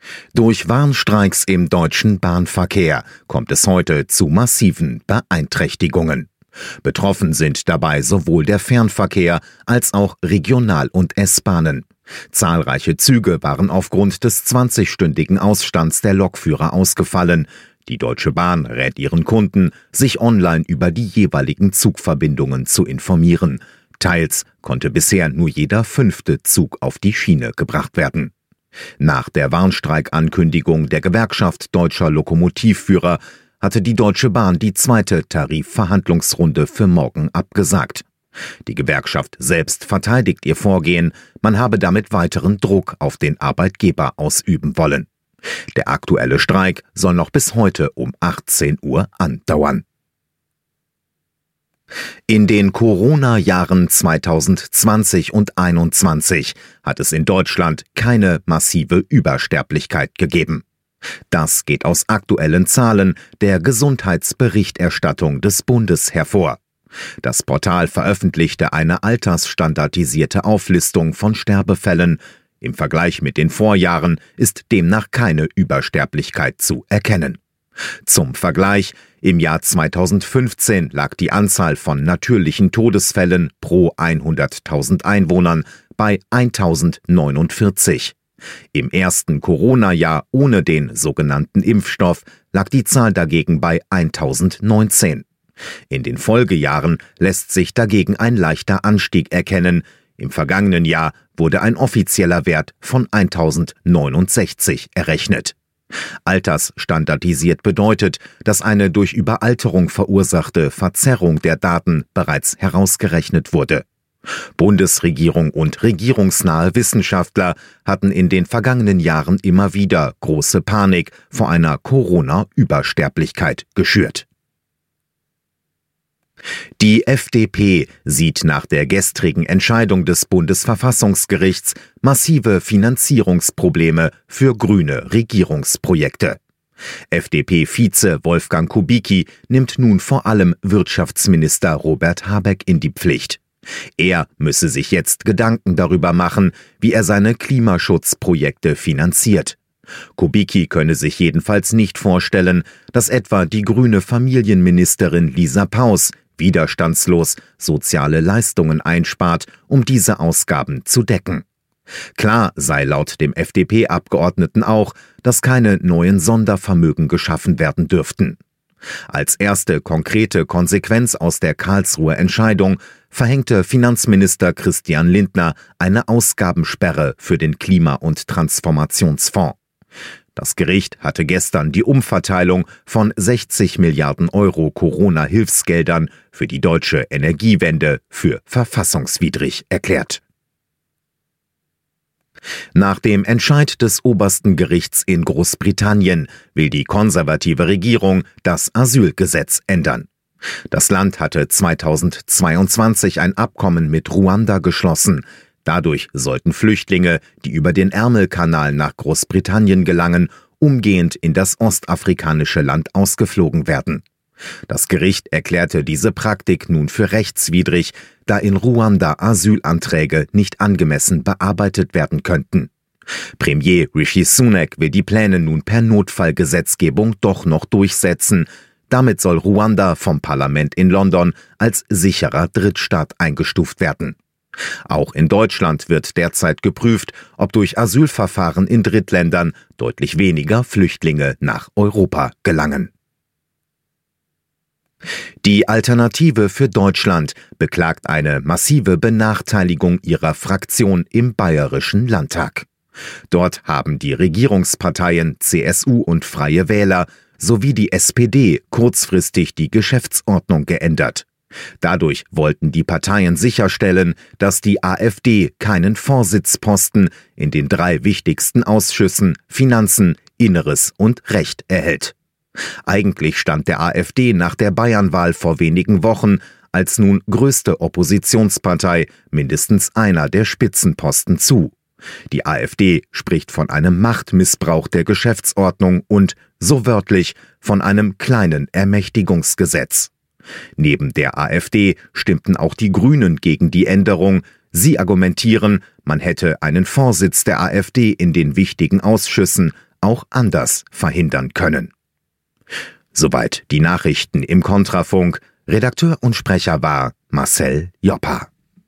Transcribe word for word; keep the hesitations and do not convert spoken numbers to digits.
Durch Warnstreiks im deutschen Bahnverkehr kommt es heute zu massiven Beeinträchtigungen. Betroffen sind dabei sowohl der Fernverkehr als auch Regional- und S-Bahnen. Zahlreiche Züge waren aufgrund des zwanzigstündigen Ausstands der Lokführer ausgefallen. Die Deutsche Bahn rät ihren Kunden, sich online über die jeweiligen Zugverbindungen zu informieren. Teils konnte bisher nur jeder fünfte Zug auf die Schiene gebracht werden. Nach der Warnstreikankündigung der Gewerkschaft Deutscher Lokomotivführer hatte die Deutsche Bahn die zweite Tarifverhandlungsrunde für morgen abgesagt. Die Gewerkschaft selbst verteidigt ihr Vorgehen, man habe damit weiteren Druck auf den Arbeitgeber ausüben wollen. Der aktuelle Streik soll noch bis heute um achtzehn Uhr andauern. In den Corona-Jahren zweitausendzwanzig und einundzwanzig hat es in Deutschland keine massive Übersterblichkeit gegeben. Das geht aus aktuellen Zahlen der Gesundheitsberichterstattung des Bundes hervor. Das Portal veröffentlichte eine altersstandardisierte Auflistung von Sterbefällen. Im Vergleich mit den Vorjahren ist demnach keine Übersterblichkeit zu erkennen. Zum Vergleich: Im Jahr zweitausendfünfzehn lag die Anzahl von natürlichen Todesfällen pro hunderttausend Einwohnern bei tausendneunundvierzig. Im ersten Corona-Jahr ohne den sogenannten Impfstoff lag die Zahl dagegen bei tausendneunzehn. In den Folgejahren lässt sich dagegen ein leichter Anstieg erkennen. Im vergangenen Jahr wurde ein offizieller Wert von tausendneunundsechzig errechnet. Altersstandardisiert bedeutet, dass eine durch Überalterung verursachte Verzerrung der Daten bereits herausgerechnet wurde. Bundesregierung und regierungsnahe Wissenschaftler hatten in den vergangenen Jahren immer wieder große Panik vor einer Corona-Übersterblichkeit geschürt. Die F D P sieht nach der gestrigen Entscheidung des Bundesverfassungsgerichts massive Finanzierungsprobleme für grüne Regierungsprojekte. F D P-Vize Wolfgang Kubicki nimmt nun vor allem Wirtschaftsminister Robert Habeck in die Pflicht. Er müsse sich jetzt Gedanken darüber machen, wie er seine Klimaschutzprojekte finanziert. Kubicki könne sich jedenfalls nicht vorstellen, dass etwa die grüne Familienministerin Lisa Paus widerstandslos soziale Leistungen einspart, um diese Ausgaben zu decken. Klar sei laut dem F D P-Abgeordneten auch, dass keine neuen Sondervermögen geschaffen werden dürften. Als erste konkrete Konsequenz aus der Karlsruher Entscheidung verhängte Finanzminister Christian Lindner eine Ausgabensperre für den Klima- und Transformationsfonds. Das Gericht hatte gestern die Umverteilung von sechzig Milliarden Euro Corona-Hilfsgeldern für die deutsche Energiewende für verfassungswidrig erklärt. Nach dem Entscheid des obersten Gerichts in Großbritannien will die konservative Regierung das Asylgesetz ändern. Das Land hatte zweitausendzweiundzwanzig ein Abkommen mit Ruanda geschlossen. Dadurch sollten Flüchtlinge, die über den Ärmelkanal nach Großbritannien gelangen, umgehend in das ostafrikanische Land ausgeflogen werden. Das Gericht erklärte diese Praktik nun für rechtswidrig, da in Ruanda Asylanträge nicht angemessen bearbeitet werden könnten. Premier Rishi Sunak will die Pläne nun per Notfallgesetzgebung doch noch durchsetzen. Damit soll Ruanda vom Parlament in London als sicherer Drittstaat eingestuft werden. Auch in Deutschland wird derzeit geprüft, ob durch Asylverfahren in Drittländern deutlich weniger Flüchtlinge nach Europa gelangen. Die Alternative für Deutschland beklagt eine massive Benachteiligung ihrer Fraktion im Bayerischen Landtag. Dort haben die Regierungsparteien C S U und Freie Wähler sowie die S P D kurzfristig die Geschäftsordnung geändert. Dadurch wollten die Parteien sicherstellen, dass die AfD keinen Vorsitzposten in den drei wichtigsten Ausschüssen Finanzen, Inneres und Recht erhält. Eigentlich stand der AfD nach der Bayernwahl vor wenigen Wochen als nun größte Oppositionspartei mindestens einer der Spitzenposten zu. Die AfD spricht von einem Machtmissbrauch der Geschäftsordnung und, so wörtlich, von einem kleinen Ermächtigungsgesetz. Neben der AfD stimmten auch die Grünen gegen die Änderung. Sie argumentieren, man hätte einen Vorsitz der AfD in den wichtigen Ausschüssen auch anders verhindern können. Soweit die Nachrichten im Kontrafunk. Redakteur und Sprecher war Marcel Joppa.